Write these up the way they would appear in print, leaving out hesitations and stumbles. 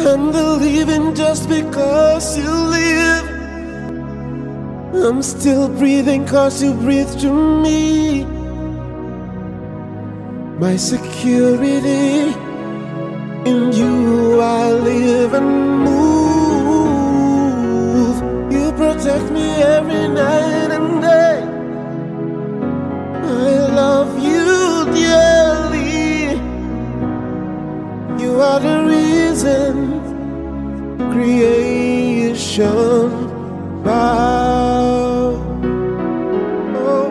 I'm believing just because you live. I'm still breathing cause you breathe through me. My security, in you I live and move. You protect me every night and day. I love you dearly. You are the reason creation bow. Oh.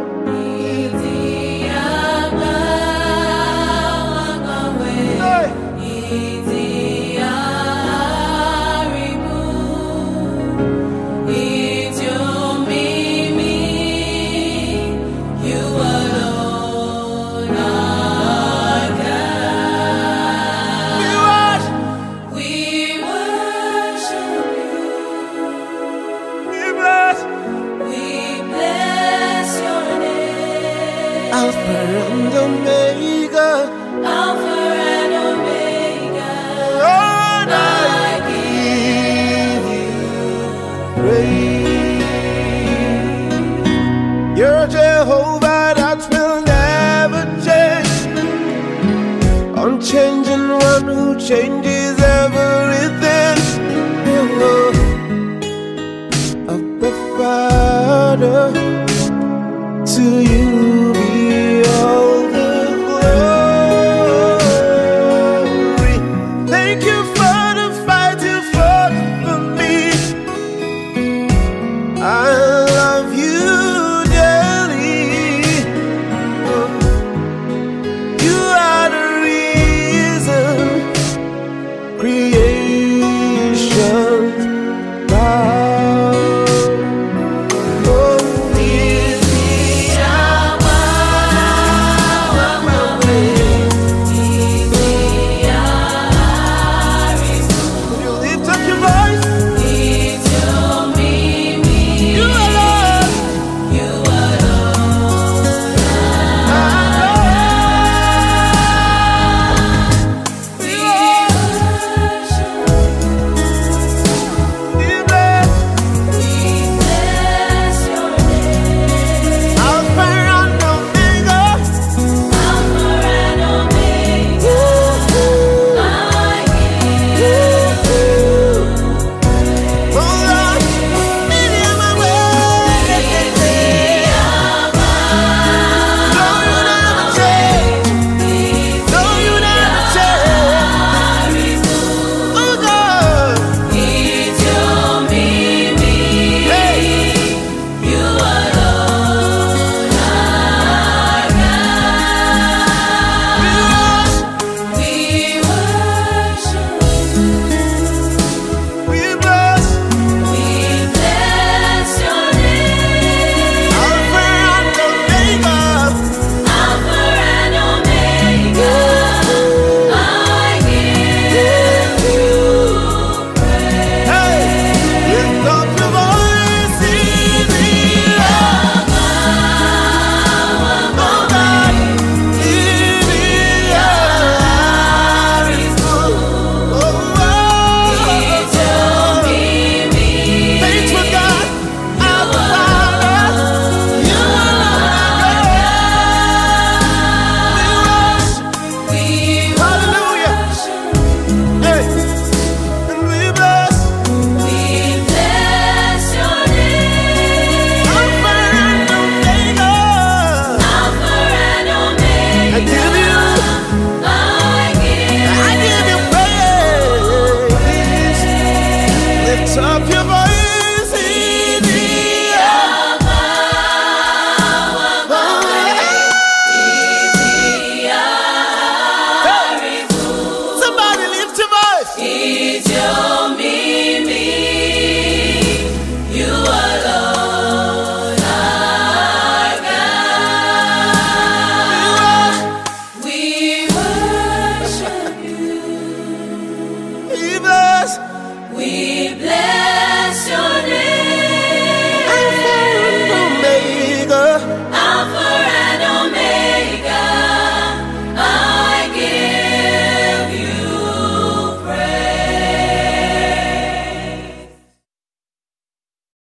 Alpha and Omega, Alpha and Omega. Lord, I give you praise. You're Jehovah that will never change, unchanging one who changes everything. Oh, Abba Father, to you